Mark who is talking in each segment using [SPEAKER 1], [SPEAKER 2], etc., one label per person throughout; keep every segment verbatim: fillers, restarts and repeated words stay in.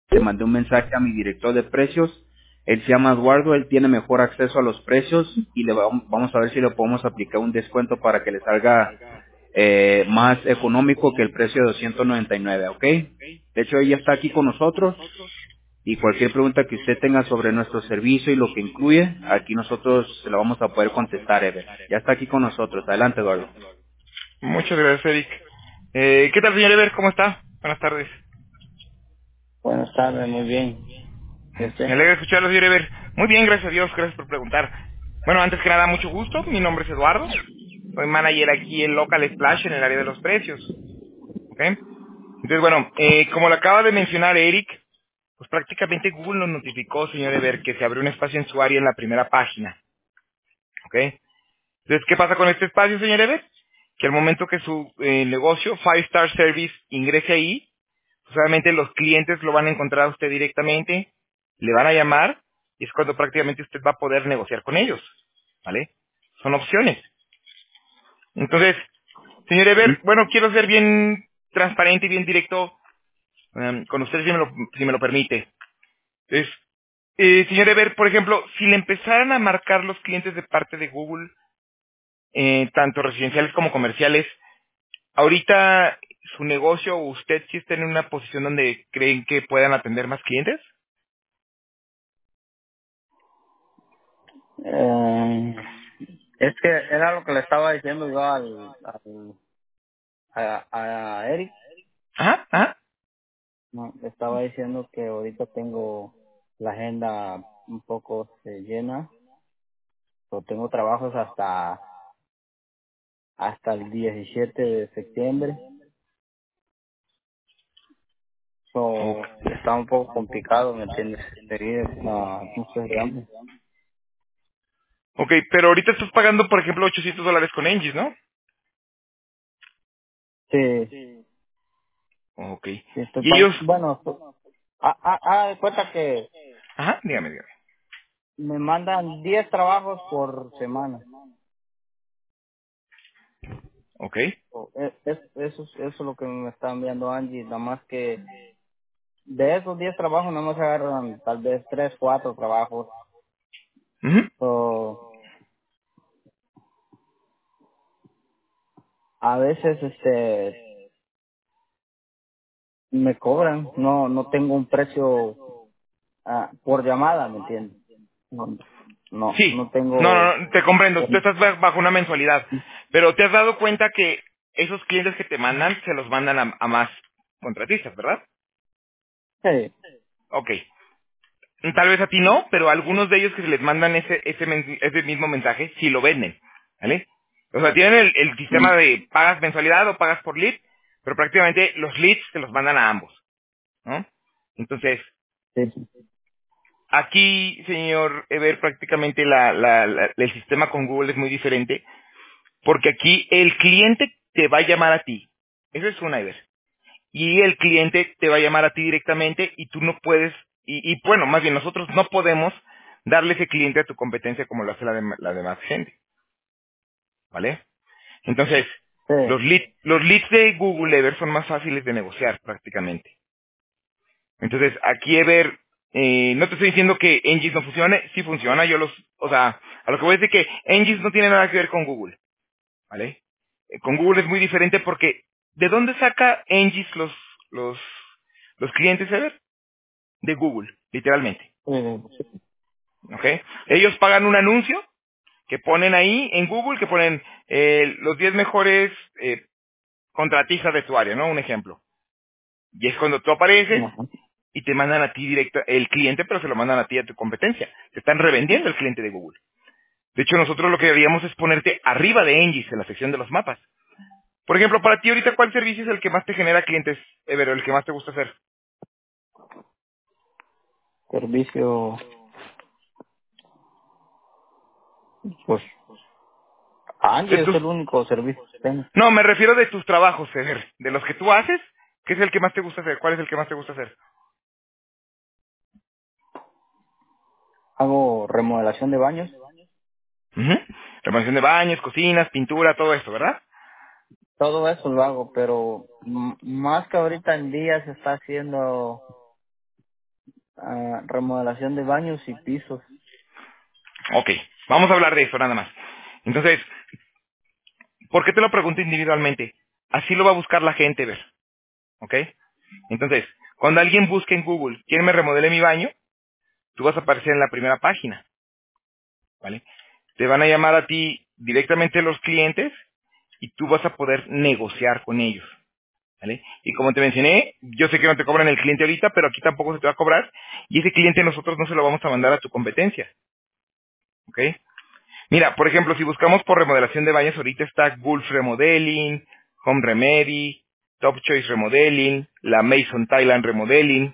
[SPEAKER 1] le mandé un mensaje a mi director de precios. Él se llama Eduardo, él tiene mejor acceso a los precios y le vamos, vamos a ver si le podemos aplicar un descuento para que le salga eh, más económico que el precio de doscientos noventa y nueve, ¿ok? De hecho, ella está aquí con nosotros y cualquier pregunta que usted tenga sobre nuestro servicio y lo que incluye, aquí nosotros se la vamos a poder contestar, Ever. Ya está aquí con nosotros. Adelante, Eduardo.
[SPEAKER 2] Muchas gracias, Eric. Eh, ¿Qué tal, señor Ever? ¿Cómo está? Buenas tardes.
[SPEAKER 3] Buenas tardes, muy bien. ¿Y
[SPEAKER 2] Me
[SPEAKER 3] usted?
[SPEAKER 2] alegra escucharlo, señor Ever. Muy bien, gracias a Dios, gracias por preguntar. Bueno, antes que nada, mucho gusto. Mi nombre es Eduardo. Soy manager aquí en Local Splash en el área de los precios. ¿Ok? Entonces, bueno, eh, como lo acaba de mencionar Eric, pues prácticamente Google nos notificó, señor Ever, que se abrió un espacio en su área en la primera página. ¿Ok? Entonces, ¿qué pasa con este espacio, señor Ever? Que al momento que su eh, negocio, Five Star Service, ingrese ahí, pues obviamente los clientes lo van a encontrar a usted directamente, le van a llamar, y es cuando prácticamente usted va a poder negociar con ellos. ¿Vale? Son opciones. Entonces, señor
[SPEAKER 1] ¿Mm?
[SPEAKER 2] Ever, bueno, quiero ser bien transparente y bien directo um, con usted, si me, lo, si me lo permite. Entonces, eh, señor Ever, por ejemplo, si le empezaran a marcar los clientes de parte de Google, eh, tanto residenciales como comerciales, ahorita su negocio o usted sí está en una posición donde creen que puedan atender más clientes.
[SPEAKER 3] Eh, es que era lo que le estaba diciendo yo al, al a, a Eric.
[SPEAKER 2] Ajá, ajá.
[SPEAKER 3] No, le estaba diciendo que ahorita tengo la agenda un poco eh, llena. O tengo trabajos hasta hasta el diecisiete de septiembre.
[SPEAKER 2] Ok,
[SPEAKER 3] So, está un poco complicado, ¿me entiendes? Seguir, no, no sé, digamos.
[SPEAKER 2] ok, pero ahorita estás pagando, por ejemplo, ochocientos dólares con Engis, ¿no?
[SPEAKER 3] Sí,
[SPEAKER 2] Ok.
[SPEAKER 3] sí estoy
[SPEAKER 2] Y ellos...
[SPEAKER 3] pagando. Bueno, so- ah, ah, ah, de cuenta que
[SPEAKER 2] Ajá, dígame, dígame.
[SPEAKER 3] me mandan diez trabajos por semana.
[SPEAKER 2] Ok.
[SPEAKER 3] O, es, es- eso, es- eso es lo que me está enviando Angie, nada más que de esos diez trabajos nada más se agarran tal vez tres, cuatro trabajos.
[SPEAKER 2] Ujú.
[SPEAKER 3] O a veces este me cobran, no no tengo un precio ah, por llamada, ¿me entiendes? No, no,
[SPEAKER 2] Sí.
[SPEAKER 3] no
[SPEAKER 2] No,
[SPEAKER 3] tengo...
[SPEAKER 2] no, no, te comprendo. Tú estás ba- bajo una mensualidad. Pero te has dado cuenta que esos clientes que te mandan, se los mandan a, a más contratistas, ¿verdad?
[SPEAKER 3] Sí,
[SPEAKER 2] Ok. Tal vez a ti no, pero a algunos de ellos que se les mandan ese, ese, men- ese mismo mensaje, sí lo venden, ¿vale? O sea, tienen el, el sistema de pagas mensualidad o pagas por lead, pero prácticamente los leads se los mandan a ambos, ¿no? Entonces,
[SPEAKER 3] sí, sí.
[SPEAKER 2] aquí, señor Ever, prácticamente la, la- la- el sistema con Google es muy diferente, porque aquí el cliente te va a llamar a ti. Eso es una, Ever. Y el cliente te va a llamar a ti directamente y tú no puedes, y, y bueno, más bien nosotros no podemos darle ese cliente a tu competencia como lo hace la, dem- la demás gente, ¿vale? Entonces, los,
[SPEAKER 3] Sí.
[SPEAKER 2] lead- los leads de Google Ever son más fáciles de negociar prácticamente. Entonces, aquí Ever, eh, no te estoy diciendo que Engis no funcione, sí funciona, yo los, o sea, a lo que voy a decir que Engis no tiene nada que ver con Google, ¿vale? Eh, con Google es muy diferente porque, ¿de dónde saca Engis los, los, los clientes Ever? De Google, literalmente.
[SPEAKER 3] Sí,
[SPEAKER 2] ¿Ok? Ellos pagan un anuncio que ponen ahí en Google, que ponen eh, los diez mejores eh, contratistas de tu área, ¿no? Un ejemplo. Y es cuando tú apareces
[SPEAKER 3] ajá.
[SPEAKER 2] y te mandan a ti directo el cliente, pero se lo mandan a ti a tu competencia. Te están revendiendo el cliente de Google. De hecho, nosotros lo que deberíamos es ponerte arriba de Engis en la sección de los mapas. Por ejemplo, para ti ahorita, ¿cuál servicio es el que más te genera clientes, Ever, o el que más te gusta hacer?
[SPEAKER 3] Servicio, pues
[SPEAKER 2] De
[SPEAKER 3] Angie es
[SPEAKER 2] tus...
[SPEAKER 3] el único servicio que tengo.
[SPEAKER 2] No, me refiero de tus trabajos, Ever. De los que tú haces, ¿qué es el que más te gusta hacer? ¿Cuál es el que más te gusta hacer?
[SPEAKER 3] Hago remodelación de baños.
[SPEAKER 2] Ujú. Remodelación de baños, cocinas, pintura, todo eso, ¿verdad?
[SPEAKER 3] Todo eso lo hago, pero m- más que ahorita en día se está haciendo Ah, remodelación de baños y pisos.
[SPEAKER 2] Ok, vamos a hablar de eso nada más. Entonces, ¿por qué te lo pregunto individualmente? Así lo va a buscar la gente, ver. ¿Ok? Entonces, cuando alguien busque en Google, ¿quién me remodele mi baño? Tú vas a aparecer en la primera página, ¿vale? Te van a llamar a ti directamente los clientes y tú vas a poder negociar con ellos, ¿vale? Y como te mencioné, yo sé que no te cobran el cliente ahorita, pero aquí tampoco se te va a cobrar y ese cliente nosotros no se lo vamos a mandar a tu competencia, ¿ok? Mira, por ejemplo, si buscamos por remodelación de baños, ahorita está Gulf Remodeling, Home Remedy, Top Choice Remodeling, la Mason Thailand Remodeling,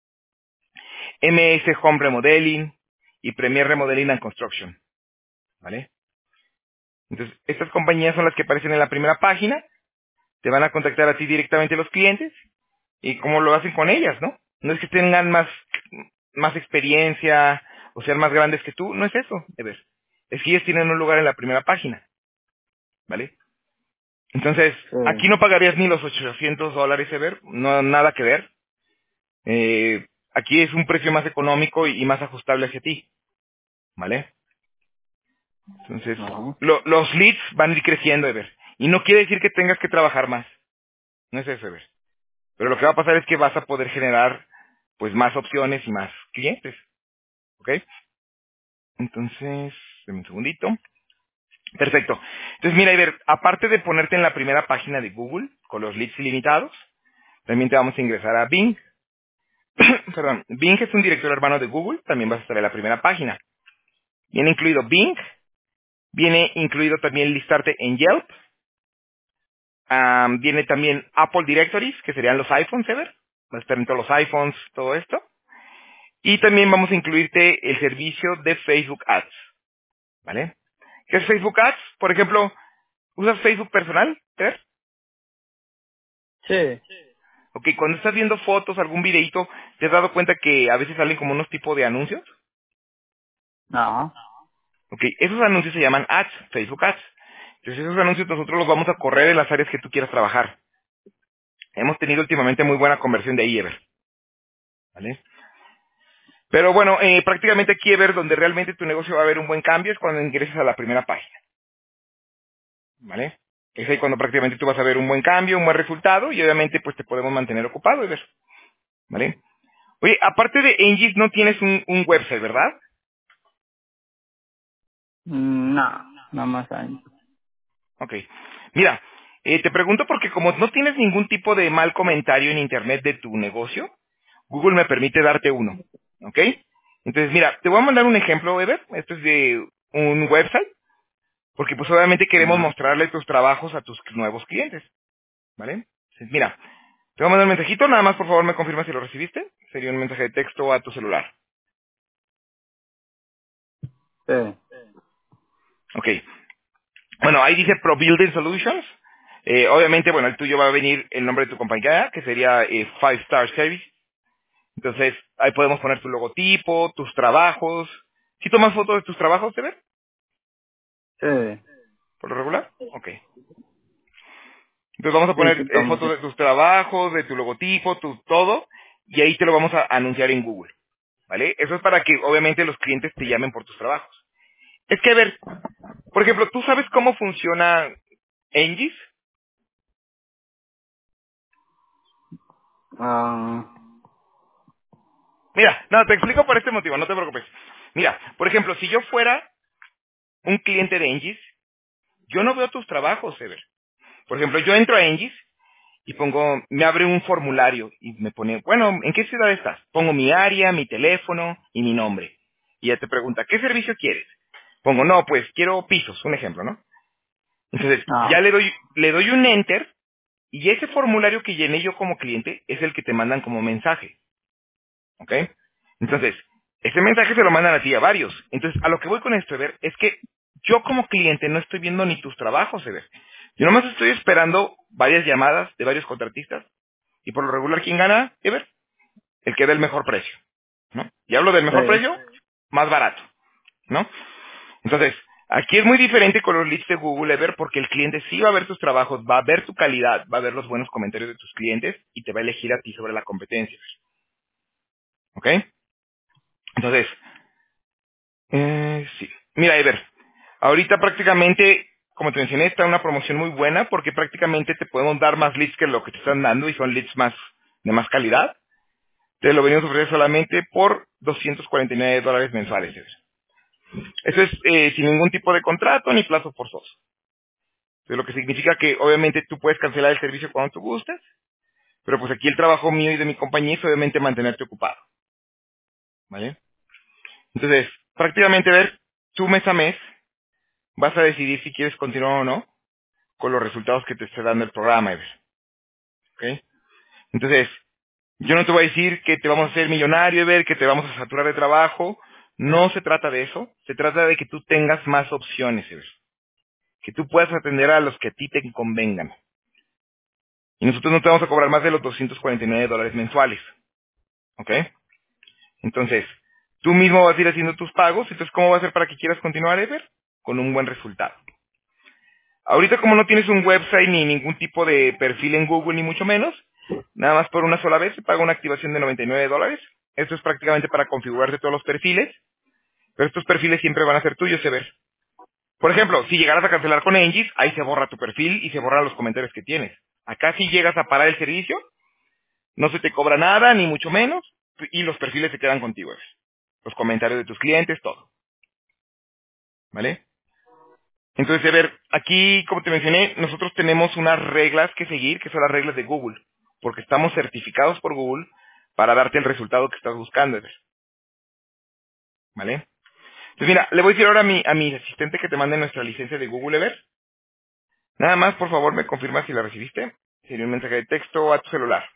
[SPEAKER 2] M S Home Remodeling y Premier Remodeling and Construction, ¿vale? Entonces, estas compañías son las que aparecen en la primera página, te van a contactar a ti directamente los clientes y cómo lo hacen con ellas, ¿no? No es que tengan más, más experiencia o sean más grandes que tú, no es eso, Ever. Es que ellos tienen un lugar en la primera página, ¿vale? Entonces,
[SPEAKER 3] Sí.
[SPEAKER 2] aquí no pagarías ni los ochocientos dólares, Ever, no nada que ver. Eh, aquí es un precio más económico y, y más ajustable hacia ti, ¿vale? Entonces,
[SPEAKER 3] Ajá.
[SPEAKER 2] lo- los leads van a ir creciendo, Ever. Y no quiere decir que tengas que trabajar más, no es eso, Ever. Pero lo que va a pasar es que vas a poder generar, pues, más opciones y más clientes, ¿ok? Entonces, dame un segundito. Perfecto. Entonces, mira, Ever, aparte de ponerte en la primera página de Google con los leads ilimitados, también te vamos a ingresar a Bing. Perdón, Bing es un director hermano de Google, también vas a estar en la primera página. Viene incluido Bing, viene incluido también listarte en Yelp, am, viene también Apple Directories, que serían los iPhones, Ever. Vas a estar en todos los iPhones, todo esto. Y también vamos a incluirte el servicio de Facebook Ads, ¿vale? ¿Qué es Facebook Ads? Por ejemplo, ¿usas Facebook personal, Ever?
[SPEAKER 3] Sí.
[SPEAKER 2] Ok, cuando estás viendo fotos, algún videíto, ¿te has dado cuenta que a veces salen como unos tipos de anuncios?
[SPEAKER 3] Ajá.
[SPEAKER 2] Ok, esos anuncios se llaman ads, Facebook Ads. Entonces esos anuncios nosotros los vamos a correr en las áreas que tú quieras trabajar. Hemos tenido últimamente muy buena conversión de ahí, Ever, ¿vale? Pero bueno, eh, prácticamente aquí, Ever, donde realmente tu negocio va a haber un buen cambio es cuando ingreses a la primera página, ¿vale? Es ahí cuando prácticamente tú vas a ver un buen cambio, un buen resultado y obviamente pues te podemos mantener ocupado, Ever, ¿vale? Oye, aparte de Engis no tienes un, un website, ¿verdad?
[SPEAKER 3] Mm, No, nada más hay.
[SPEAKER 2] Ok. Mira, eh, te pregunto porque como no tienes ningún tipo de mal comentario en internet de tu negocio, Google me permite darte uno. ¿Ok? Entonces, mira, te voy a mandar un ejemplo, Ever. Esto es de un website, porque pues obviamente queremos
[SPEAKER 3] Ajá.
[SPEAKER 2] mostrarle tus trabajos a tus nuevos clientes. ¿Vale? Entonces, mira, te voy a mandar un mensajito, nada más por favor me confirma si lo recibiste. Sería un mensaje de texto a tu celular.
[SPEAKER 3] Sí.
[SPEAKER 2] Ok. Bueno, ahí dice Pro Building Solutions. Eh, obviamente, bueno, el tuyo va a venir el nombre de tu compañía, que sería eh, Five Star Service. Entonces, ahí podemos poner tu logotipo, tus trabajos. ¿Sí tomas fotos de tus trabajos, te ves?
[SPEAKER 3] Sí.
[SPEAKER 2] ¿Por lo regular? Ok. Entonces vamos a
[SPEAKER 3] Sí,
[SPEAKER 2] poner
[SPEAKER 3] sí,
[SPEAKER 2] eh,
[SPEAKER 3] tomo, sí.
[SPEAKER 2] fotos de tus trabajos, de tu logotipo, tu todo, y ahí te lo vamos a anunciar en Google. ¿Vale? Eso es para que obviamente los clientes te llamen por tus trabajos. Es que, a ver, por ejemplo, ¿tú sabes cómo funciona Engis?
[SPEAKER 3] Ah,
[SPEAKER 2] Mira, no, te explico por este motivo, no te preocupes. Mira, por ejemplo, si yo fuera un cliente de Engis, yo no veo tus trabajos, Ever. Por ejemplo, yo entro a Engis y pongo, me abre un formulario y me pone, bueno, ¿en qué ciudad estás? Pongo mi área, mi teléfono y mi nombre. Y ya te pregunta, ¿qué servicio quieres? Pongo, no, pues quiero pisos, un ejemplo, ¿no? Entonces, ya
[SPEAKER 3] no.
[SPEAKER 2] le doy, le doy un enter y ese formulario que llené yo como cliente es el que te mandan como mensaje, ¿ok? Entonces, ese mensaje se lo mandan a ti a varios. Entonces, a lo que voy con esto, Ever, es que yo como cliente no estoy viendo ni tus trabajos, Ever. Yo nomás estoy esperando varias llamadas de varios contratistas. Y por lo regular, ¿quién gana, Ever? El que dé el mejor precio, ¿no? Y hablo del mejor
[SPEAKER 3] Sí.
[SPEAKER 2] precio, más barato, ¿no? Entonces, aquí es muy diferente con los leads de Google, Ever, porque el cliente sí va a ver tus trabajos, va a ver tu calidad, va a ver los buenos comentarios de tus clientes y te va a elegir a ti sobre la competencia, ¿ok? Entonces, eh, sí. Mira, Ever, ahorita prácticamente, como te mencioné, está una promoción muy buena porque prácticamente te podemos dar más leads que lo que te están dando y son leads más de más calidad. Te lo venimos a ofrecer solamente por doscientos cuarenta y nueve dólares mensuales, Ever. Eso es eh, sin ningún tipo de contrato ni plazo forzoso. Entonces, lo que significa que obviamente tú puedes cancelar el servicio cuando tú gustes, pero pues aquí el trabajo mío y de mi compañía es obviamente mantenerte ocupado, ¿vale? Entonces, prácticamente ver, tú mes a mes vas a decidir si quieres continuar o no con los resultados que te esté dando el programa, Ever, ¿ok? Entonces, yo no te voy a decir que te vamos a hacer millonario, Ever, que te vamos a saturar de trabajo. No se trata de eso. Se trata de que tú tengas más opciones, Ever. Que tú puedas atender a los que a ti te convengan. Y nosotros no te vamos a cobrar más de los doscientos cuarenta y nueve dólares mensuales, ¿ok? Entonces, tú mismo vas a ir haciendo tus pagos. Entonces, ¿cómo va a ser para que quieras continuar, Ever? Con un buen resultado. Ahorita, como no tienes un website ni ningún tipo de perfil en Google, ni mucho menos, nada más por una sola vez se paga una activación de noventa y nueve dólares. Esto es prácticamente para configurarte todos los perfiles, pero estos perfiles siempre van a ser tuyos, Ever. Por ejemplo, si llegaras a cancelar con Engis, ahí se borra tu perfil y se borran los comentarios que tienes. Acá si llegas a parar el servicio, no se te cobra nada, ni mucho menos, y los perfiles se quedan contigo, Ever. Los comentarios de tus clientes, todo. ¿Vale? Entonces, a ver, aquí, como te mencioné, nosotros tenemos unas reglas que seguir, que son las reglas de Google, porque estamos certificados por Google para darte el resultado que estás buscando, Ever. ¿Vale? Entonces, mira, le voy a decir ahora a mi, a mi asistente que te mande nuestra licencia de Google, Ever. Nada más, por favor, me confirma si la recibiste. Sería un mensaje de texto a tu celular.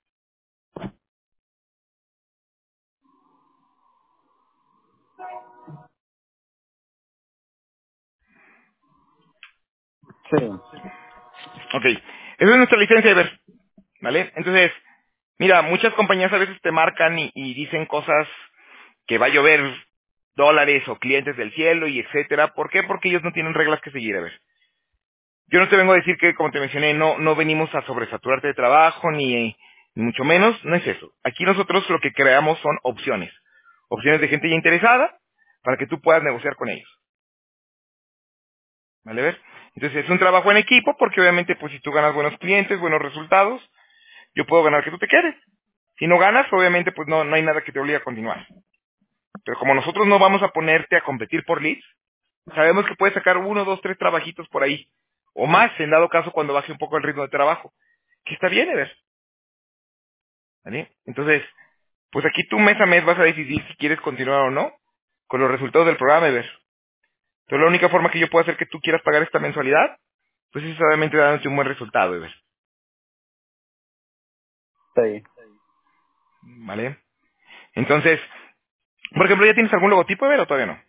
[SPEAKER 3] Sí.
[SPEAKER 2] Ok. Esa es nuestra licencia, Ever. ¿Vale? Entonces, mira, muchas compañías a veces te marcan y, y dicen cosas que va a llover dólares o clientes del cielo y etcétera. ¿Por qué? Porque ellos no tienen reglas que seguir, a ver. Yo no te vengo a decir que, como te mencioné, no, no venimos a sobresaturarte de trabajo, ni, ni mucho menos, no es eso. Aquí nosotros lo que creamos son opciones. Opciones de gente ya interesada para que tú puedas negociar con ellos. ¿Vale? Ver? Entonces es un trabajo en equipo porque obviamente pues si tú ganas buenos clientes, buenos resultados, yo puedo ganar que tú te quedes. Si no ganas, obviamente pues no, no hay nada que te obligue a continuar. Pero como nosotros no vamos a ponerte a competir por leads, sabemos que puedes sacar uno, dos, tres trabajitos por ahí. O más, en dado caso, cuando baje un poco el ritmo de trabajo. Que está bien, Ever. ¿Vale? Entonces, pues aquí tú mes a mes vas a decidir si quieres continuar o no con los resultados del programa, Ever. Entonces, la única forma que yo puedo hacer que tú quieras pagar esta mensualidad, pues es obviamente dándote un buen resultado, Ever.
[SPEAKER 3] Sí.
[SPEAKER 2] ¿Vale? Entonces, por ejemplo, ¿ya tienes algún logotipo, Ever, o todavía no?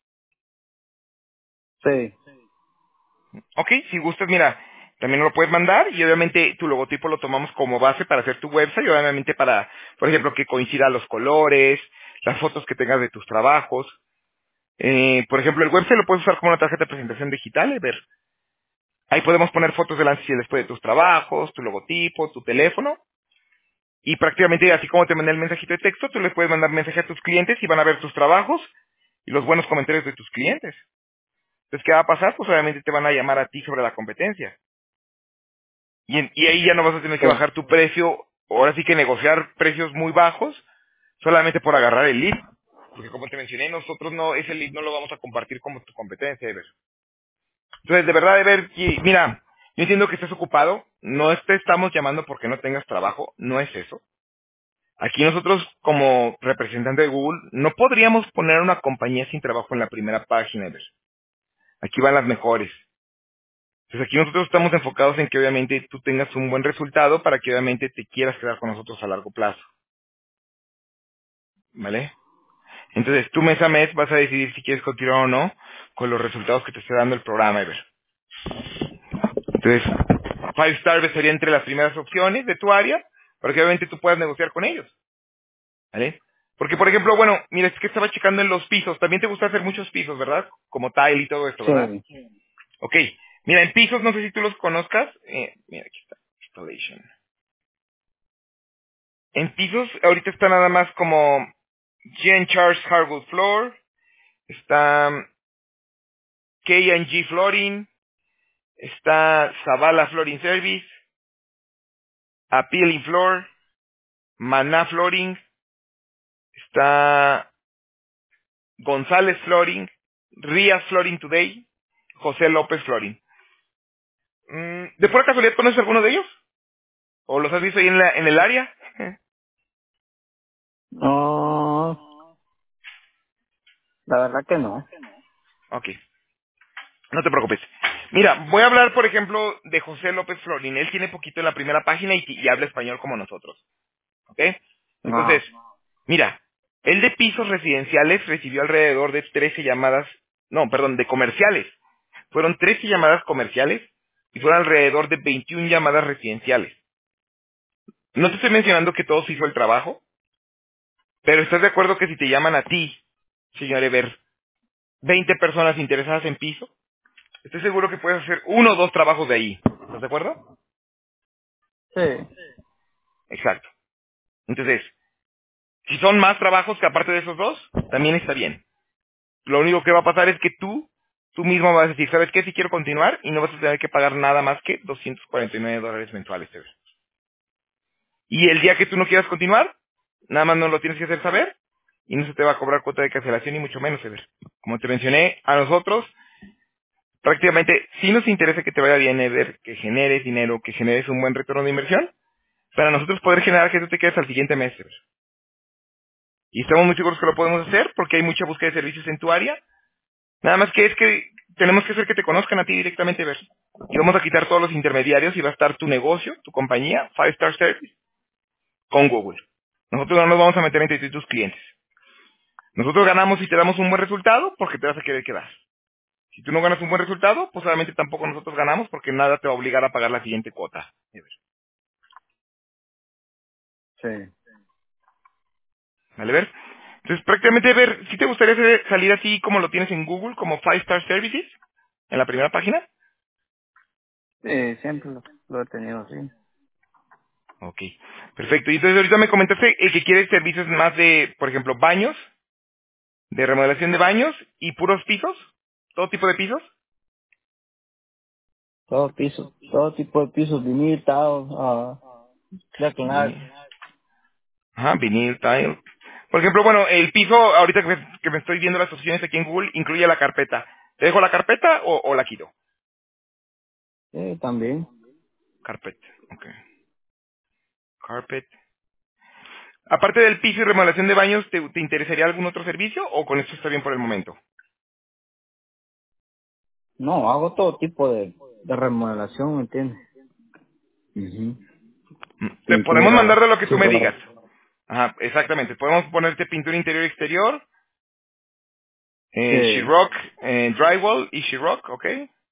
[SPEAKER 3] Sí.
[SPEAKER 2] Ok, si gustas, mira, también lo puedes mandar y obviamente tu logotipo lo tomamos como base para hacer tu website y obviamente para, por ejemplo, que coincidan los colores, las fotos que tengas de tus trabajos. Eh, por ejemplo, el website lo puedes usar como una tarjeta de presentación digital, ver. Ahí podemos poner fotos del antes y el después de tus trabajos, tu logotipo, tu teléfono. Y prácticamente así como te mandé el mensajito de texto, tú les puedes mandar mensaje a tus clientes y van a ver tus trabajos y los buenos comentarios de tus clientes. Entonces, ¿qué va a pasar? Pues obviamente te van a llamar a ti sobre la competencia. Y, en- y ahí ya no vas a tener que
[SPEAKER 3] Sí.
[SPEAKER 2] bajar tu precio, ahora sí que negociar precios muy bajos, solamente por agarrar el lead. Porque como te mencioné, nosotros no, ese lead no lo vamos a compartir como tu competencia, Ever. Entonces, de verdad, Ever, que- mira, yo entiendo que estés ocupado, no te estamos llamando porque no tengas trabajo, no es eso. Aquí nosotros, como representante de Google, no podríamos poner una compañía sin trabajo en la primera página, Ever. Aquí van las mejores. Entonces aquí nosotros estamos enfocados en que obviamente tú tengas un buen resultado para que obviamente te quieras quedar con nosotros a largo plazo, ¿vale? Entonces tú mes a mes vas a decidir si quieres continuar o no con los resultados que te esté dando el programa, Ever. Entonces, Five Star sería entre las primeras opciones de tu área para que obviamente tú puedas negociar con ellos, ¿vale? Porque, por ejemplo, bueno, mira, es que estaba checando en los pisos. También te gusta hacer muchos pisos, ¿verdad? Como tile y todo esto, ¿verdad?
[SPEAKER 3] Sí.
[SPEAKER 2] Ok. Mira, en pisos, no sé si tú los conozcas. Eh, mira, aquí está. Installation. En pisos, ahorita está nada más como Jean Charles Hardwood Floor, está K and G Flooring, está Zavala Flooring Service, Appealing Floor, Maná Flooring, está González Flooring, Rías Flooring Today, José López Flooring. Mm, ¿De pura casualidad conoces alguno de ellos? ¿O los has visto ahí en, la, en el área?
[SPEAKER 3] No, la verdad que no.
[SPEAKER 2] Ok, no te preocupes. Mira, voy a hablar, por ejemplo, de José López Flooring. Él tiene poquito en la primera página y, y habla español como nosotros. ¿Ok? Entonces,
[SPEAKER 3] Ajá.
[SPEAKER 2] mira, él de pisos residenciales recibió alrededor de trece llamadas, no, perdón, de comerciales. Fueron trece llamadas comerciales y fueron alrededor de veintiuna llamadas residenciales. No te estoy mencionando que todos hizo el trabajo, pero ¿estás de acuerdo que si te llaman a ti, señor Eber, veinte personas interesadas en piso, estoy seguro que puedes hacer uno o dos trabajos de ahí? ¿Estás de acuerdo?
[SPEAKER 3] Sí,
[SPEAKER 2] Exacto. Entonces, si son más trabajos que aparte de esos dos, también está bien. Lo único que va a pasar es que tú, tú mismo vas a decir, ¿sabes qué? Si quiero continuar y no vas a tener que pagar nada más que doscientos cuarenta y nueve dólares mensuales. Eber. Y el día que tú no quieras continuar, nada más no lo tienes que hacer saber y no se te va a cobrar cuota de cancelación ni mucho menos, Ever. Como te mencioné, a nosotros prácticamente sí nos interesa que te vaya bien, Ever, que generes dinero, que generes un buen retorno de inversión, para nosotros poder generar que tú te quedes al siguiente mes, Ever. Y estamos muy seguros que lo podemos hacer porque hay mucha búsqueda de servicios en tu área. Nada más que es que tenemos que hacer que te conozcan a ti directamente, Ever. Y vamos a quitar todos los intermediarios y va a estar tu negocio, tu compañía, Five Star Service, con Google. Nosotros no nos vamos a meter entre ti y tus clientes. Nosotros ganamos si te damos un buen resultado porque te vas a querer quedar. Si tú no ganas un buen resultado, pues obviamente tampoco nosotros ganamos porque nada te va a obligar a pagar la siguiente cuota.
[SPEAKER 3] sí.
[SPEAKER 2] ¿Vale, ver? Entonces, prácticamente, ver, si te gustaría hacer- salir así como lo tienes en Google, como Five Star Services, en la primera página.
[SPEAKER 3] Sí, siempre lo, lo he tenido así.
[SPEAKER 2] Ok, perfecto. Y entonces ahorita me comentaste el que quiere servicios más de, por ejemplo, baños, de remodelación de baños y puros pisos, todo tipo de pisos.
[SPEAKER 3] Todo piso, todo tipo de pisos, vinil, tile, ah, declinar.
[SPEAKER 2] Vinil. Ajá, vinil, tile. Por ejemplo, bueno, el piso, ahorita que me, que me estoy viendo las opciones aquí en Google, incluye la carpeta. ¿Te dejo la carpeta o, o la quito?
[SPEAKER 3] Sí, también.
[SPEAKER 2] Carpet, ok. Carpet. Aparte del piso y remodelación de baños, ¿te, te interesaría algún otro servicio o con esto está bien por el momento?
[SPEAKER 3] No, hago todo tipo de, de remodelación, ¿me entiendes? Ujú.
[SPEAKER 2] Mm, Te podemos
[SPEAKER 3] Pintura,
[SPEAKER 2] mandar de lo que tú me
[SPEAKER 3] cerrar.
[SPEAKER 2] digas. Ajá, exactamente. Podemos ponerte pintura interior y exterior, eh,
[SPEAKER 3] Sí.
[SPEAKER 2] sheetrock, eh, drywall y sheetrock, ¿ok?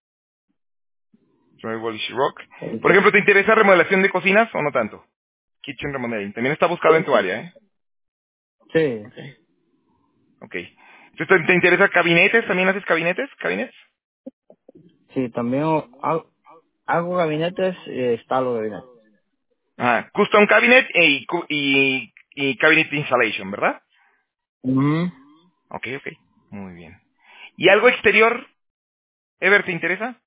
[SPEAKER 2] Drywall y sheetrock. Por ejemplo, ¿te interesa remodelación de cocinas o no tanto? Kitchen remodeling. También está buscado en tu área, ¿eh?
[SPEAKER 3] Sí,
[SPEAKER 2] Ok. Entonces, ¿te te interesa gabinetes? ¿También haces gabinetes? ¿Cabinets?
[SPEAKER 3] sí, también hago, hago gabinetes y instalo gabinetes.
[SPEAKER 2] Ah, custom cabinet y, cu- y, y cabinet installation, ¿verdad?
[SPEAKER 3] Ujú.
[SPEAKER 2] Ok, ok. Muy bien. ¿Y algo exterior, Ever, te interesa?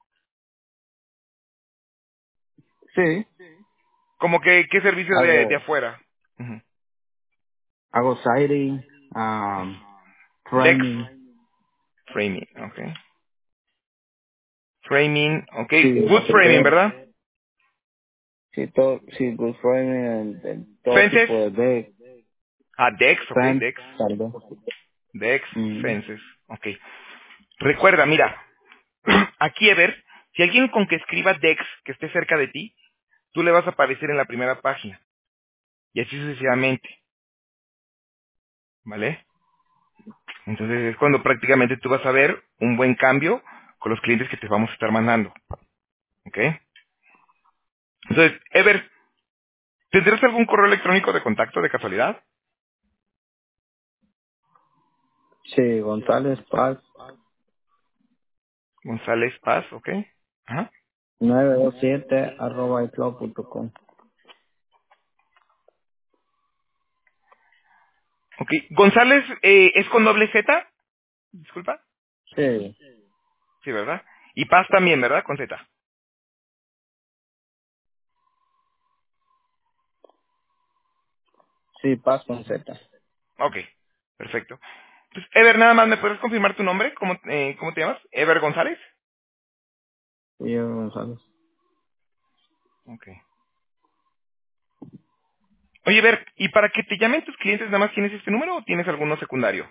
[SPEAKER 3] Sí,
[SPEAKER 2] ¿Como que qué servicio de, de
[SPEAKER 3] hago,
[SPEAKER 2] afuera? Ujú.
[SPEAKER 3] hago siding, um,
[SPEAKER 2] Dex,
[SPEAKER 3] framing,
[SPEAKER 2] framing, ok. Framing, ok.
[SPEAKER 3] sí,
[SPEAKER 2] Wood framing,
[SPEAKER 3] todo,
[SPEAKER 2] ¿verdad?
[SPEAKER 3] sí, todo, sí, good framing, en, en todo
[SPEAKER 2] Fences.
[SPEAKER 3] tipo de bed,
[SPEAKER 2] Ah, Dex, ok,
[SPEAKER 3] fence,
[SPEAKER 2] Dex.
[SPEAKER 3] tal vez.
[SPEAKER 2] Dex,
[SPEAKER 3] Mm.
[SPEAKER 2] fences, ok. Recuerda, mira, aquí, Ever, si alguien con que escriba Dex que esté cerca de ti, tú le vas a aparecer en la primera página. Y así sucesivamente, ¿vale? Entonces es cuando prácticamente tú vas a ver un buen cambio con los clientes que te vamos a estar mandando, ¿ok? Entonces, Ever, ¿tendrás algún correo electrónico de contacto de casualidad?
[SPEAKER 3] Sí, González Paz,
[SPEAKER 2] González Paz, ¿ok? Ajá.
[SPEAKER 3] nueve dos siete arroba icloud punto com.
[SPEAKER 2] Ok. González, eh, ¿es con doble Z? Disculpa.
[SPEAKER 3] Sí,
[SPEAKER 2] Sí, ¿verdad? Y Paz también, ¿verdad? Con Z.
[SPEAKER 3] sí, Paz con Z.
[SPEAKER 2] Ok. Perfecto. Pues, Ever, nada más, ¿me puedes confirmar tu nombre? ¿Cómo, eh, ¿cómo te llamas? ¿Ever González?
[SPEAKER 3] Diego González.
[SPEAKER 2] Ok. Oye, Ever, ¿y para que te llamen tus clientes nada más tienes este número o tienes alguno secundario?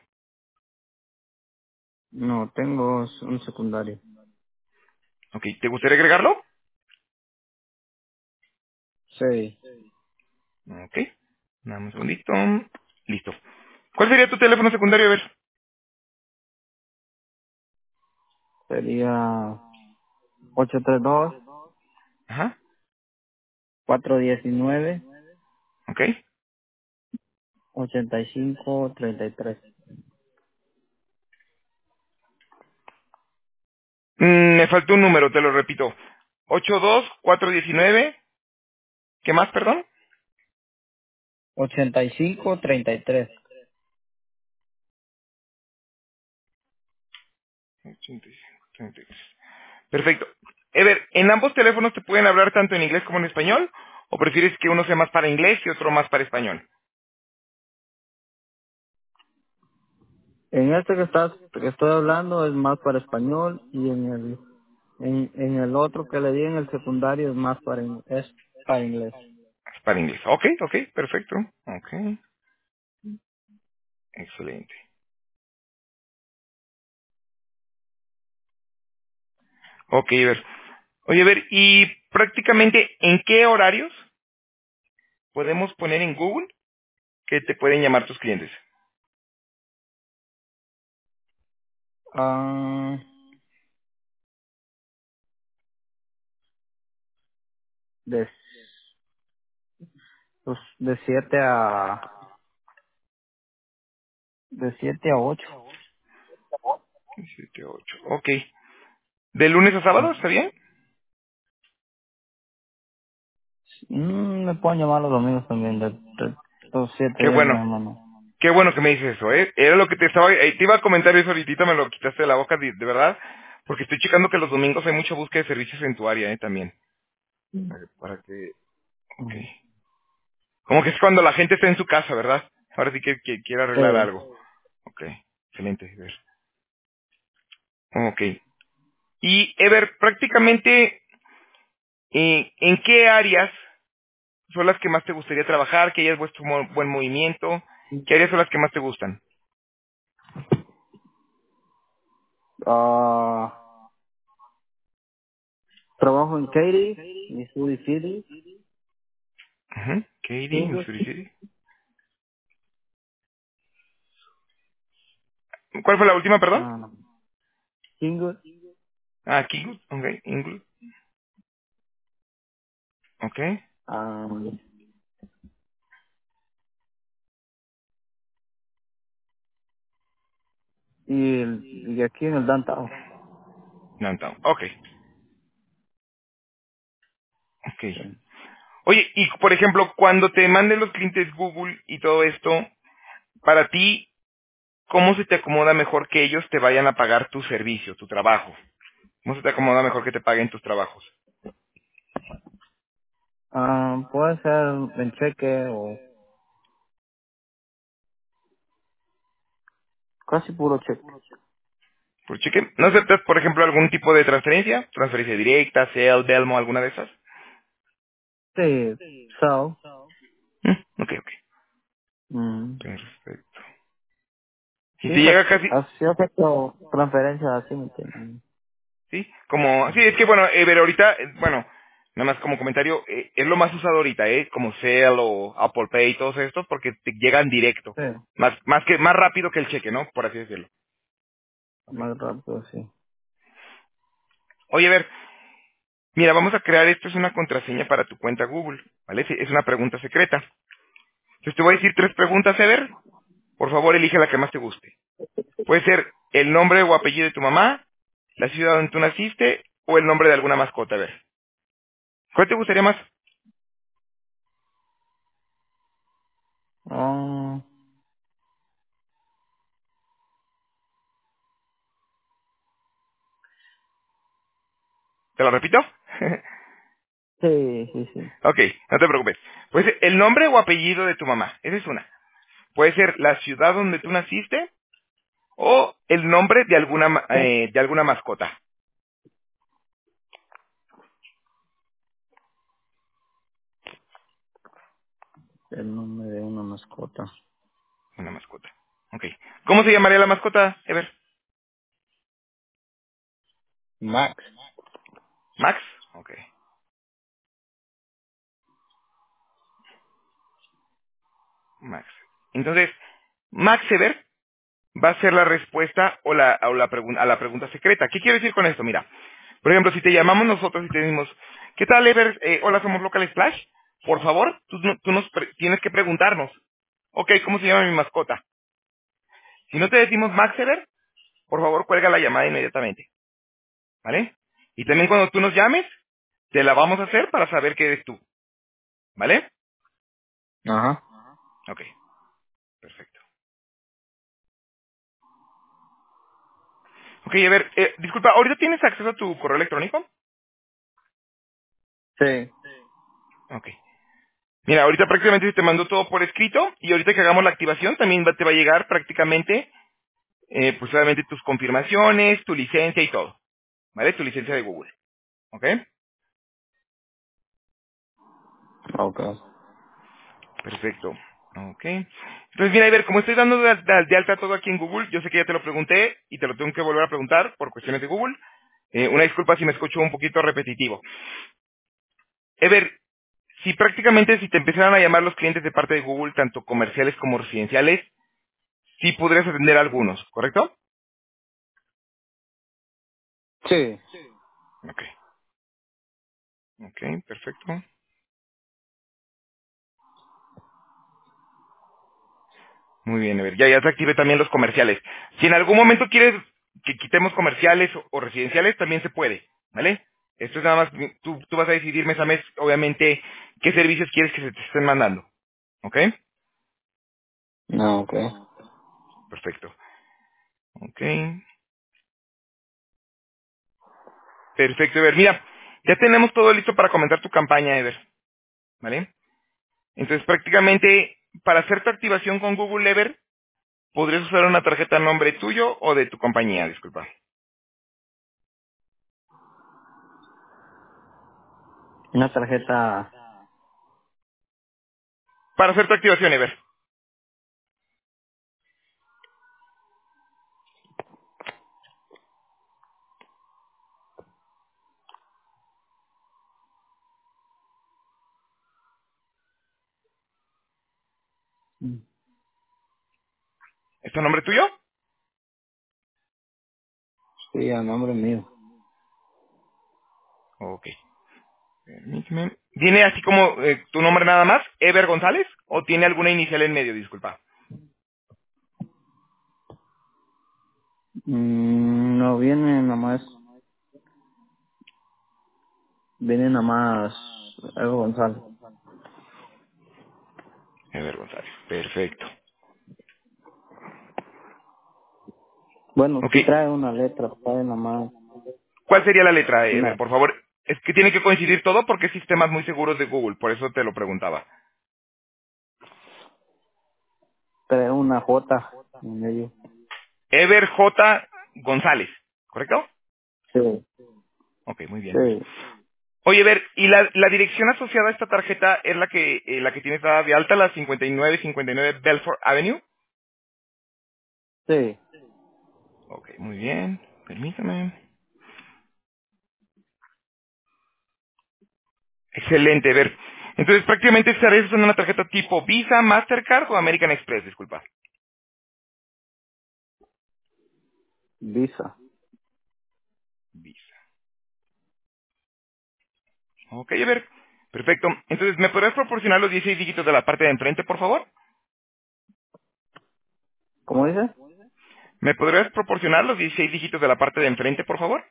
[SPEAKER 3] No, tengo un secundario.
[SPEAKER 2] Ok. ¿Te gustaría agregarlo?
[SPEAKER 3] Sí,
[SPEAKER 2] Ok. Dame un segundito. Listo. ¿Cuál sería tu teléfono secundario, Ever?
[SPEAKER 3] sería ocho tres dos,
[SPEAKER 2] Ajá.
[SPEAKER 3] cuatro uno nueve,
[SPEAKER 2] Ok.
[SPEAKER 3] ocho cinco tres tres.
[SPEAKER 2] Mm, me faltó un número, te lo repito. ocho dos cuatro uno nueve. ¿Qué más, perdón?
[SPEAKER 3] ochenta y cinco treinta y tres.
[SPEAKER 2] ochenta y cinco, treinta y tres. Perfecto. Ever, ¿en ambos teléfonos te pueden hablar tanto en inglés como en español? ¿O prefieres que uno sea más para inglés y otro más para español?
[SPEAKER 3] En este que estás que estoy hablando es más para español y en el en, en el otro que le di en el secundario es más para in- es para inglés.
[SPEAKER 2] Para inglés. Ok, ok, perfecto. Ok, excelente. Ok, Ever. Oye, Ever, ¿y prácticamente en qué horarios podemos poner en Google que te pueden llamar tus clientes?
[SPEAKER 3] Ah, de pues, de siete a de siete a ocho.
[SPEAKER 2] siete, ocho. Ok. ¿De lunes a sábado, está bien?
[SPEAKER 3] Mm, me pueden llamar los domingos también de, de los siete
[SPEAKER 2] Qué
[SPEAKER 3] días de
[SPEAKER 2] bueno.
[SPEAKER 3] la semana.
[SPEAKER 2] Qué bueno que me dices eso, ¿eh? Era lo que te estaba... eh, te iba a comentar eso ahorita, me lo quitaste de la boca, de, de verdad. Porque estoy checando que los domingos hay mucha búsqueda de servicios en tu área, ¿eh? También. Para para que... Ok.
[SPEAKER 3] Ujú.
[SPEAKER 2] Como que es cuando la gente está en su casa, ¿verdad? Ahora sí que, que quiere arreglar
[SPEAKER 3] Sí.
[SPEAKER 2] algo. Ok. Excelente, Ever. Ok. Y, Ever, prácticamente, eh, ¿en qué áreas son las que más te gustaría trabajar? ¿Qué hayas vuestro mo- buen movimiento? ¿Qué áreas son las que más te gustan?
[SPEAKER 3] Ah, trabajo en Katy, Missouri City,
[SPEAKER 2] Ajá. Katy,
[SPEAKER 3] Kingo,
[SPEAKER 2] Missouri City. ¿Cuál fue la última, perdón?
[SPEAKER 3] ah, Kingo,
[SPEAKER 2] Ah, Kingwood, ok, Inglewood, ok.
[SPEAKER 3] ah, y, el- y aquí en el downtown.
[SPEAKER 2] Downtown, ok, ok.
[SPEAKER 3] Sí.
[SPEAKER 2] Oye, y por ejemplo, cuando te manden los clientes Google y todo esto, para ti, ¿cómo se te acomoda mejor que ellos te vayan a pagar tu servicio, tu trabajo? ¿Cómo se te acomoda mejor que te paguen tus trabajos?
[SPEAKER 3] Ah, puede ser en cheque o casi puro cheque.
[SPEAKER 2] ¿Por cheque? ¿No aceptas, por ejemplo, algún tipo de transferencia? ¿Transferencia directa, Zelle, Delmo, alguna de esas?
[SPEAKER 3] Sí, so,
[SPEAKER 2] Mm, ok, ok.
[SPEAKER 3] mm,
[SPEAKER 2] Perfecto. Y
[SPEAKER 3] sí,
[SPEAKER 2] si
[SPEAKER 3] se,
[SPEAKER 2] llega casi,
[SPEAKER 3] así acepto transferencias así, ¿me entiendes?
[SPEAKER 2] ¿sí? Como, sí, es que bueno, eh, pero ahorita, eh, bueno, nada más como comentario, eh, es lo más usado ahorita, ¿eh? Como Zelle o Apple Pay y todos estos, porque te llegan directo.
[SPEAKER 3] Sí,
[SPEAKER 2] Más, más que, más rápido que el cheque, ¿no? Por así decirlo. Ok.
[SPEAKER 3] más rápido, sí.
[SPEAKER 2] Oye, a ver, mira, vamos a crear, esto es una contraseña para tu cuenta Google, ¿vale? Sí, es una pregunta secreta. Entonces te voy a decir tres preguntas, Ever. Por favor, elige la que más te guste. Puede ser el nombre o apellido de tu mamá, la ciudad donde tú naciste, o el nombre de alguna mascota, a ver. ¿Cuál te gustaría más?
[SPEAKER 3] Ah,
[SPEAKER 2] ¿Te lo repito?
[SPEAKER 3] Sí, sí, sí.
[SPEAKER 2] Ok, no te preocupes. Pues el nombre o apellido de tu mamá, esa es una. Puede ser la ciudad donde tú naciste o el nombre de alguna ma- eh, de alguna mascota.
[SPEAKER 3] El nombre de una mascota.
[SPEAKER 2] Una mascota. Ok. ¿Cómo se llamaría la mascota, Ever?
[SPEAKER 3] Max.
[SPEAKER 2] Max. Ok. Max. Entonces, Max Ever va a ser la respuesta o la, o la pregun- a la pregunta secreta. ¿Qué quiero decir con esto? Mira, por ejemplo, si te llamamos nosotros y te decimos, ¿qué tal, Ever? Eh, hola, somos Local Splash. Por favor, tú, no- tú nos pre- tienes que preguntarnos, ok, ¿cómo se llama mi mascota? Si no te decimos Max Ever, por favor, cuelga la llamada inmediatamente, ¿vale? Y también cuando tú nos llames, te la vamos a hacer para saber que eres tú, ¿vale?
[SPEAKER 3] Ajá.
[SPEAKER 2] Ok, perfecto. Ok, a ver, eh, disculpa, ¿ahorita tienes acceso a tu correo electrónico?
[SPEAKER 3] Sí.
[SPEAKER 2] Ok. Mira, ahorita prácticamente se te mandó todo por escrito y ahorita que hagamos la activación también va- te va a llegar prácticamente, eh, pues obviamente tus confirmaciones, tu licencia y todo, ¿vale? Tu licencia de Google, ¿ok?
[SPEAKER 3] Ok.
[SPEAKER 2] Perfecto. Ok. Entonces, mira, a ver, como estoy dando de, de- de alta todo aquí en Google, yo sé que ya te lo pregunté y te lo tengo que volver a preguntar por cuestiones de Google. Eh, una disculpa si me escucho un poquito repetitivo. Ever, si prácticamente si te empezaran a llamar los clientes de parte de Google, tanto comerciales como residenciales, sí podrías atender a algunos, ¿correcto?
[SPEAKER 3] Sí.
[SPEAKER 2] Ok. Ok, perfecto. Muy bien, a ver, ya, ya te activé también los comerciales. Si en algún momento quieres que quitemos comerciales o, o residenciales, también se puede, ¿vale? Esto es nada más, tú, tú vas a decidir mes a mes, obviamente, qué servicios quieres que se te estén mandando, ¿ok?
[SPEAKER 3] No, ok.
[SPEAKER 2] Perfecto. Ok, perfecto, Ever. Mira, ya tenemos todo listo para comenzar tu campaña, Ever, ¿vale? Entonces, prácticamente, para hacer tu activación con Google, Ever, podrías usar una tarjeta a nombre tuyo o de tu compañía, disculpa.
[SPEAKER 3] Una tarjeta.
[SPEAKER 2] Para hacer tu activación, Ever. ¿Es tu nombre tuyo?
[SPEAKER 3] Sí, a nombre mío.
[SPEAKER 2] Ok. Permíteme. ¿Viene así como eh, tu nombre nada más, Ever González? ¿O tiene alguna inicial en medio? Disculpa.
[SPEAKER 3] Mm, no viene nada más. Viene nada más Evo González.
[SPEAKER 2] Ever González. Perfecto.
[SPEAKER 3] Bueno,
[SPEAKER 2] Ok.
[SPEAKER 3] sí trae una letra, trae nada más
[SPEAKER 2] ¿Cuál sería la letra, Ever?
[SPEAKER 3] una,
[SPEAKER 2] Por favor. Es que tiene que coincidir todo porque es sistemas muy seguros de Google. Por eso te lo preguntaba.
[SPEAKER 3] trae una J en medio.
[SPEAKER 2] Ever J. González. ¿Correcto?
[SPEAKER 3] Sí,
[SPEAKER 2] Ok, muy bien.
[SPEAKER 3] sí,
[SPEAKER 2] Oye, Ever, ¿y la, la dirección asociada a esta tarjeta es la que eh, la que tienes dada de alta, la cincuenta y nueve cincuenta y nueve Belfort Avenue?
[SPEAKER 3] sí.
[SPEAKER 2] Ok, muy bien. Permítame. Excelente, a ver. Entonces prácticamente estarías usando una tarjeta tipo Visa, Mastercard o American Express, disculpa.
[SPEAKER 3] Visa.
[SPEAKER 2] Visa. Ok, a ver. Perfecto. Entonces, ¿me podrías proporcionar los dieciséis dígitos de la parte de enfrente, por favor?
[SPEAKER 3] ¿Cómo dice?
[SPEAKER 2] ¿Me podrías proporcionar los dieciséis dígitos de la parte de enfrente, por favor?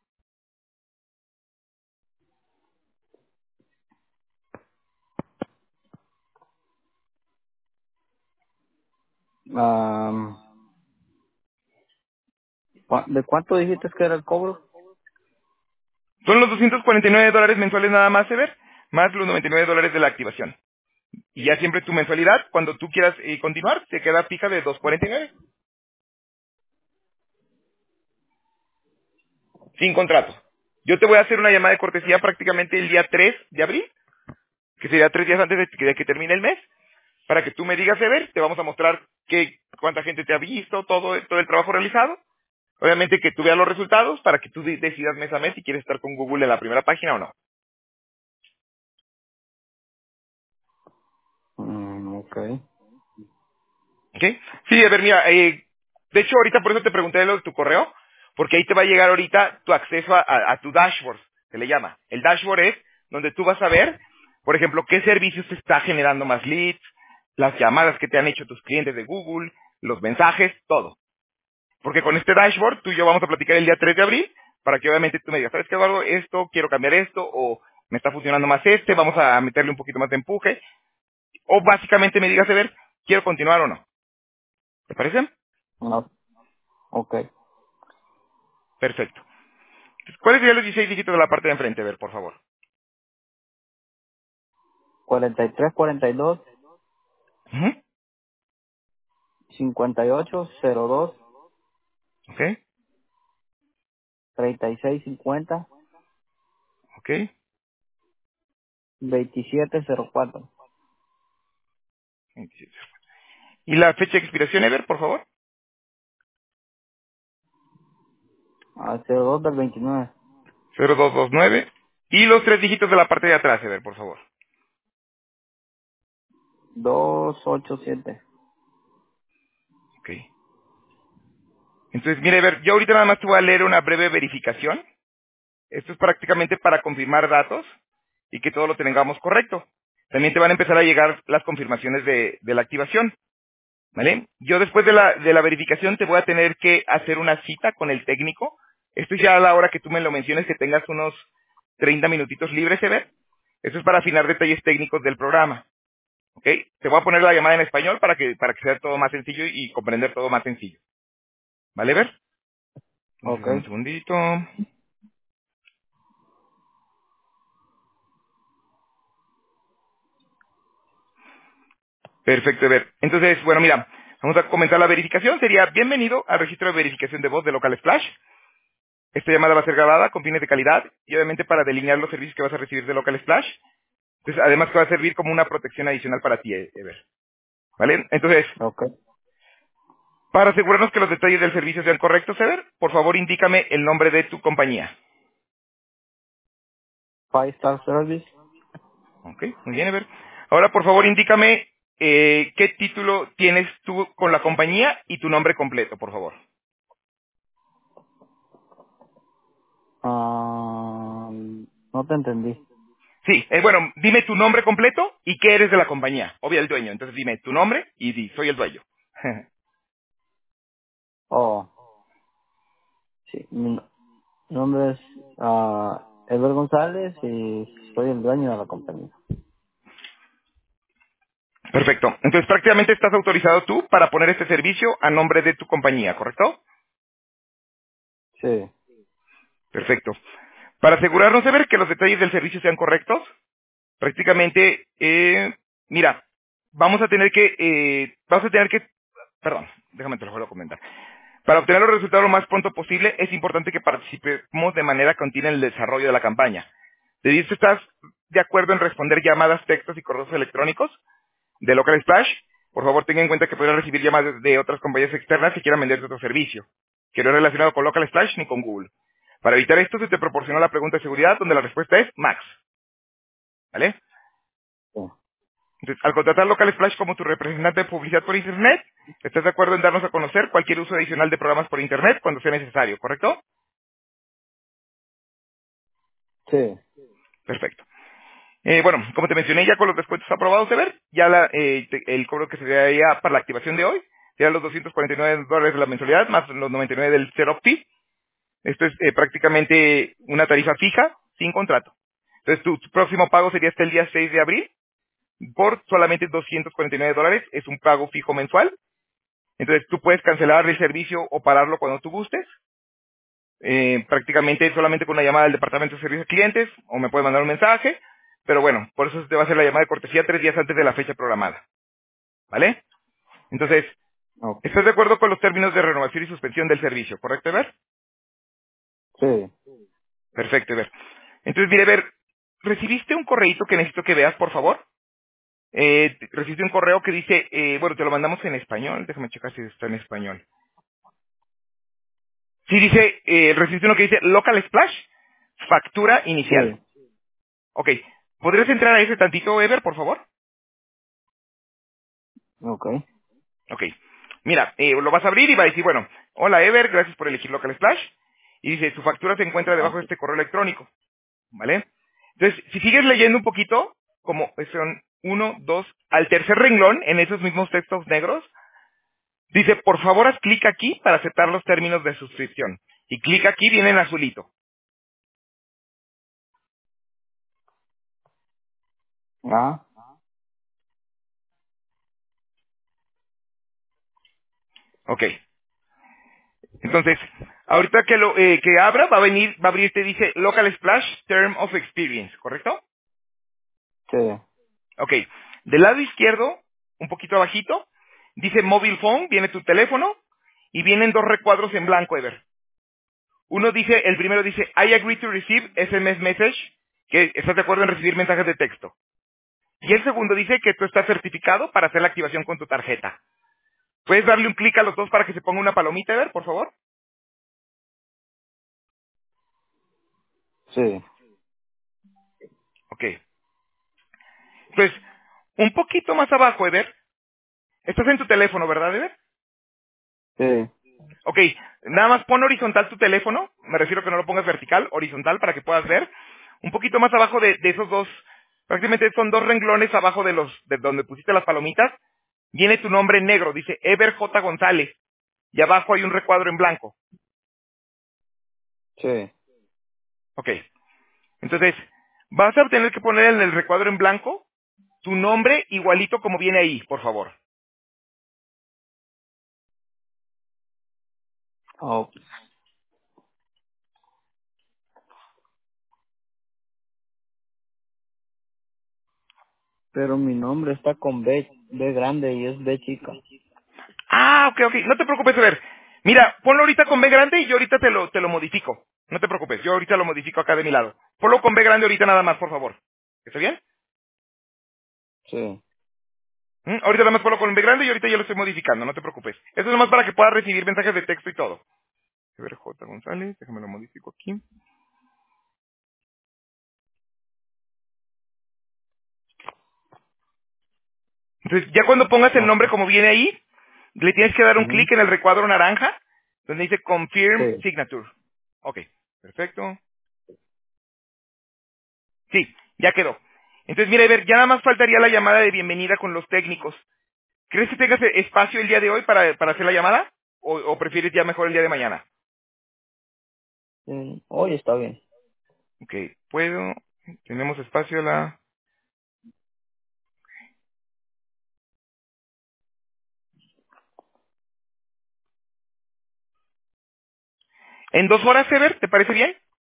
[SPEAKER 3] Um, ¿De cuánto dijiste que era el cobro?
[SPEAKER 2] Son los doscientos cuarenta y nueve dólares mensuales nada más, Ever, más los noventa y nueve dólares de la activación. Y ya siempre tu mensualidad, cuando tú quieras eh, continuar, te queda fija de doscientos cuarenta y nueve. Sin contrato. Yo te voy a hacer una llamada de cortesía prácticamente el día tres de abril, que sería tres días antes de que, de que termine el mes, para que tú me digas, Ever, te vamos a mostrar qué, cuánta gente te ha visto, todo, todo el trabajo realizado. Obviamente que tú veas los resultados para que tú de- decidas mes a mes si quieres estar con Google en la primera página o no.
[SPEAKER 3] Mm, ok.
[SPEAKER 2] ¿Ok? Sí, a ver, mira, eh, de hecho ahorita por eso te pregunté lo de tu correo, porque ahí te va a llegar ahorita tu acceso a, a- a tu dashboard, se le llama. El dashboard es donde tú vas a ver, por ejemplo, qué servicios te está generando más leads, las llamadas que te han hecho tus clientes de Google, los mensajes, todo. Porque con este dashboard tú y yo vamos a platicar el día tres de abril para que obviamente tú me digas, ¿sabes qué, Eduardo? Esto, quiero cambiar esto, o me está funcionando más este, vamos a meterle un poquito más de empuje, o básicamente me digas, a ver, quiero continuar o no. ¿Te parece?
[SPEAKER 3] No, ok.
[SPEAKER 2] Perfecto. ¿Cuáles serían los dieciséis dígitos de la parte de enfrente? A ver, por favor.
[SPEAKER 3] cuarenta y tres, cuarenta y dos,
[SPEAKER 2] Ujú.
[SPEAKER 3] cincuenta y ocho, cero dos,
[SPEAKER 2] Ok,
[SPEAKER 3] treinta y seis, cincuenta,
[SPEAKER 2] ok.
[SPEAKER 3] veintisiete, cero cuatro.
[SPEAKER 2] veintisiete. ¿Y la fecha de expiración, Ever, por favor?
[SPEAKER 3] Ah, cero dos del veintinueve.
[SPEAKER 2] cero dos dos nueve. Y los tres dígitos de la parte de atrás, Ever, por favor.
[SPEAKER 3] dos ocho siete.
[SPEAKER 2] Ok. Entonces, mire, Ever, yo ahorita nada más te voy a leer una breve verificación. Esto es prácticamente para confirmar datos y que todo lo tengamos correcto. También te van a empezar a llegar las confirmaciones de, de la activación, ¿vale? Yo después de la, de la verificación te voy a tener que hacer una cita con el técnico. Esto es ya a la hora que tú me lo menciones, que tengas unos treinta minutitos libres, Ever. Eso es para afinar detalles técnicos del programa, ¿ok? Te voy a poner la llamada en español para que, para que sea todo más sencillo y comprender todo más sencillo. ¿Vale, Ever? Entonces,
[SPEAKER 3] Ok.
[SPEAKER 2] dame un segundito. Perfecto, Ever. Entonces, bueno, mira, vamos a comenzar la verificación. Sería bienvenido al registro de verificación de voz de Local Splash. Esta llamada va a ser grabada con fines de calidad y obviamente para delinear los servicios que vas a recibir de Local Splash. Entonces, además que va a servir como una protección adicional para ti, eh, Ever. ¿Vale? Entonces,
[SPEAKER 3] Ok.
[SPEAKER 2] para asegurarnos que los detalles del servicio sean correctos, Ever, por favor indícame el nombre de tu compañía.
[SPEAKER 3] Five Star Service.
[SPEAKER 2] Ok, muy bien, Ever. Ahora, por favor, indícame eh, qué título tienes tú con la compañía y tu nombre completo, por favor.
[SPEAKER 3] Ah, no te entendí.
[SPEAKER 2] Sí, eh, bueno, dime tu nombre completo y qué eres de la compañía. Obvio, el dueño. Entonces dime tu nombre y di, soy el dueño.
[SPEAKER 3] Oh, sí. Mi nombre es ah Ever González y soy el dueño de la compañía.
[SPEAKER 2] Perfecto. Entonces prácticamente estás autorizado tú para poner este servicio a nombre de tu compañía, ¿correcto?
[SPEAKER 3] Sí.
[SPEAKER 2] Perfecto. Para asegurarnos de ver que los detalles del servicio sean correctos, prácticamente, eh, mira, vamos a tener que, eh, vamos a tener que, perdón, déjame te lo vuelvo a comentar. Para obtener los resultados lo más pronto posible, es importante que participemos de manera continua en el desarrollo de la campaña. ¿Te dices, estás de acuerdo en responder llamadas, textos y correos electrónicos de Local Splash? Por favor, tenga en cuenta que podrás recibir llamadas de otras compañías externas que quieran venderte otro servicio, que no es relacionado con Local Splash ni con Google. Para evitar esto, se te proporcionó la pregunta de seguridad, donde la respuesta es Max. ¿Vale?
[SPEAKER 3] Sí.
[SPEAKER 2] Entonces, al contratar Local Splash como tu representante de publicidad por Internet, estás de acuerdo en darnos a conocer cualquier uso adicional de programas por Internet cuando sea necesario, ¿correcto?
[SPEAKER 3] Sí.
[SPEAKER 2] Perfecto. Eh, bueno, como te mencioné ya con los descuentos aprobados de ver, ya la, eh, te- el cobro que se daría para la activación de hoy serían los doscientos cuarenta y nueve dólares de la mensualidad más los noventa y nueve del cero fee. Esto es eh, prácticamente una tarifa fija sin contrato. Entonces tu, tu próximo pago sería hasta el día seis de abril por solamente doscientos cuarenta y nueve dólares. Es un pago fijo mensual. Entonces tú puedes cancelar el servicio o pararlo cuando tú gustes. eh, prácticamente solamente con una llamada del departamento de servicio a clientes, o me puede mandar un mensaje, pero bueno, por eso se te va a hacer la llamada de cortesía tres días antes de la fecha programada, ¿vale? Entonces,
[SPEAKER 3] Ok.
[SPEAKER 2] ¿estás de acuerdo con los términos de renovación y suspensión del servicio, correcto, Ever?
[SPEAKER 3] Sí.
[SPEAKER 2] Perfecto, Ever. Entonces, mire, Ever, ¿recibiste un correíto que necesito que veas, por favor? Eh, recibiste un correo que dice, eh, bueno, te lo mandamos en español, déjame checar si está en español. Sí, dice, eh, recibiste uno que dice Local Splash, factura inicial.
[SPEAKER 3] Sí.
[SPEAKER 2] Ok, ¿podrías entrar a ese tantito, Ever, por favor?
[SPEAKER 3] Ok.
[SPEAKER 2] Ok, mira, eh, lo vas a abrir y va a decir, bueno, hola Ever, gracias por elegir Local Splash. Y dice, su factura se encuentra debajo
[SPEAKER 3] Ajá.
[SPEAKER 2] de este correo electrónico, ¿vale? Entonces, si sigues leyendo un poquito, como son uno, dos, al tercer renglón, en esos mismos textos negros, dice, por favor haz clic aquí para aceptar los términos de suscripción. Y clic aquí viene en azulito.
[SPEAKER 3] Ah.
[SPEAKER 2] Ok. Entonces, ahorita que lo eh, que abra, va a venir, va a abrirte, dice Local Splash Term of Experience, ¿correcto?
[SPEAKER 3] Sí.
[SPEAKER 2] Ok. Del lado izquierdo, un poquito abajito, dice Mobile Phone, viene tu teléfono, y vienen dos recuadros en blanco, Ever. Uno dice, el primero dice, I agree to receive S M S message, que estás de acuerdo en recibir mensajes de texto. Y el segundo dice que tú estás certificado para hacer la activación con tu tarjeta. ¿Puedes darle un clic a los dos para que se ponga una palomita, Ever, por favor?
[SPEAKER 3] Sí.
[SPEAKER 2] Ok. Pues, un poquito más abajo, Ever, estás en tu teléfono, ¿verdad, Ever?
[SPEAKER 3] Sí.
[SPEAKER 2] Ok, nada más pon horizontal tu teléfono, me refiero a que no lo pongas vertical, horizontal para que puedas ver. Un poquito más abajo de, de esos dos, prácticamente son dos renglones abajo de los, de donde pusiste las palomitas, viene tu nombre en negro, dice Ever J. González, y abajo hay un recuadro en blanco.
[SPEAKER 3] Sí.
[SPEAKER 2] Ok, entonces, vas a tener que poner en el recuadro en blanco tu nombre igualito como viene ahí, por favor.
[SPEAKER 3] Oh, pero mi nombre está con B, B grande y es B chica.
[SPEAKER 2] Ah, ok, ok. No te preocupes, a ver. Mira, ponlo ahorita con B grande y yo ahorita te lo, te lo modifico. No te preocupes, yo ahorita lo modifico acá de mi lado. Ponlo con B grande ahorita nada más, por favor. ¿Está bien?
[SPEAKER 3] Sí.
[SPEAKER 2] ¿Mm? Ahorita nada más ponlo con B grande y ahorita yo lo estoy modificando, no te preocupes. Eso es nomás para que puedas recibir mensajes de texto y todo. A ver, J. González, déjame lo modifico aquí. Entonces, ya cuando pongas el
[SPEAKER 3] Ok.
[SPEAKER 2] nombre como viene ahí, le tienes que dar un
[SPEAKER 3] Ujú.
[SPEAKER 2] clic en el recuadro naranja, donde dice Confirm
[SPEAKER 3] Sí.
[SPEAKER 2] Signature. Ok, perfecto. Sí, ya quedó. Entonces, mira, a ver, ya nada más faltaría la llamada de bienvenida con los técnicos. ¿Crees que tengas espacio el día de hoy para, para hacer la llamada? ¿O, ¿O prefieres ya mejor el día de mañana?
[SPEAKER 3] Sí. Hoy está bien.
[SPEAKER 2] Ok, puedo. Tenemos espacio a la... ¿En dos horas, Ever? ¿Te parece bien?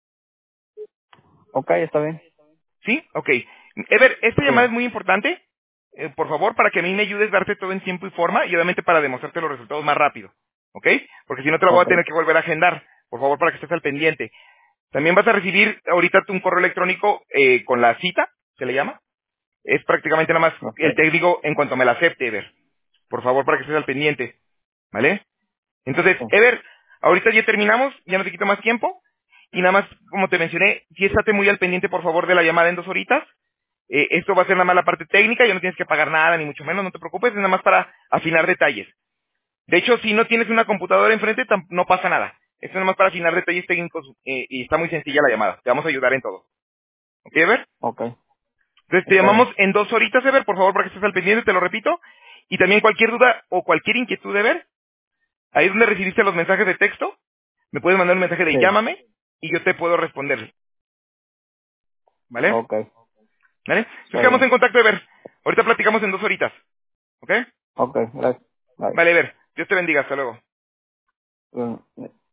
[SPEAKER 3] Ok, está bien.
[SPEAKER 2] ¿Sí? Ok. Ever, esta
[SPEAKER 3] Sí.
[SPEAKER 2] llamada es muy importante. Eh, por favor, para que a mí me ayudes a darte todo en tiempo y forma y obviamente para demostrarte los resultados más rápido. ¿Ok? Porque si no te la voy a
[SPEAKER 3] Ok.
[SPEAKER 2] tener que volver a agendar. Por favor, para que estés al pendiente. También vas a recibir ahorita un correo electrónico eh, con la cita, se le llama. Es prácticamente nada más
[SPEAKER 3] Ok.
[SPEAKER 2] el técnico en cuanto me la acepte, Ever. Por favor, para que estés al pendiente. ¿Vale? Entonces,
[SPEAKER 3] Sí.
[SPEAKER 2] Ever, ahorita ya terminamos, ya no te quito más tiempo. Y nada más, como te mencioné, sí estate muy al pendiente, por favor, de la llamada en dos horitas. Eh, esto va a ser nada más la parte técnica, ya no tienes que pagar nada, ni mucho menos, no te preocupes, es nada más para afinar detalles. De hecho, si no tienes una computadora enfrente, tam- no pasa nada. Esto es nada más para afinar detalles técnicos eh, y está muy sencilla la llamada. Te vamos a ayudar en todo. ¿Ok, Ever?
[SPEAKER 3] Ok.
[SPEAKER 2] Entonces te
[SPEAKER 3] Está
[SPEAKER 2] llamamos
[SPEAKER 3] bien.
[SPEAKER 2] en dos horitas, Ever, por favor, para que estés al pendiente, te lo repito. Y también cualquier duda o cualquier inquietud, Ever, ahí es donde recibiste los mensajes de texto, me puedes mandar un mensaje de
[SPEAKER 3] Sí.
[SPEAKER 2] llámame y yo te puedo responder. ¿Vale?
[SPEAKER 3] Ok.
[SPEAKER 2] ¿Vale? Entonces
[SPEAKER 3] Está
[SPEAKER 2] quedamos
[SPEAKER 3] bien.
[SPEAKER 2] en contacto, Ever. Ahorita platicamos en dos horitas. ¿Ok?
[SPEAKER 3] Ok. Gracias. Bye.
[SPEAKER 2] Vale, Ever. Dios te bendiga. Hasta luego.
[SPEAKER 3] Mm.